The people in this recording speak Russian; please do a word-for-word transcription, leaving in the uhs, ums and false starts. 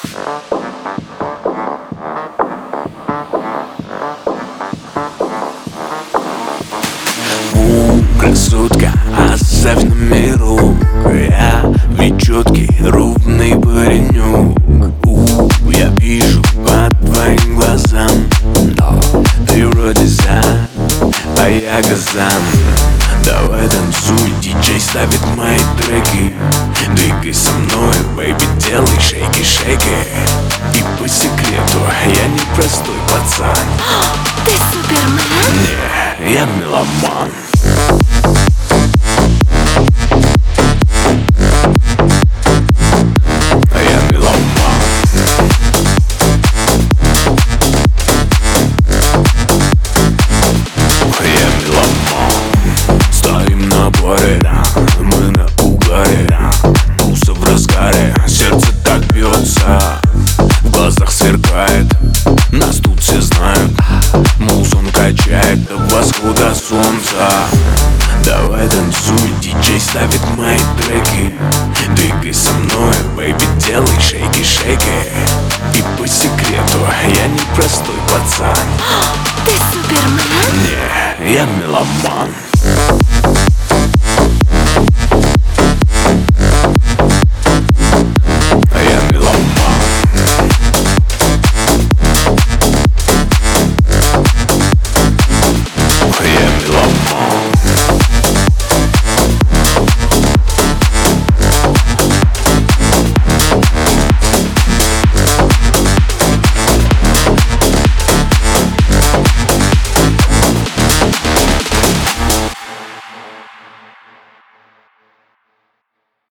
У, красотка, оставь на миру. Я ведь четкий, ровный паренек. У, я вижу по твоим глазам, но ты вроде за, а я газан. Давай танцуй, диджей ставит мои треки. Двигай со мной, бэйби, делай шейки-шейки. И по секрету, я не простой пацан. Ты супермен? Не, я меломан. Я меломан. Я меломан. Стоим на баре, мы на угаре. Туса в разгаре, сердце так бьется, в глазах сверкает. Нас тут все знают, музон качает до восхода солнца. Давай танцуй, диджей ставит мои треки. Двигай со мной, бэйби, делай шейки-шейки. И по секрету, я не простой пацан. Ты супермен? Не, я меломан.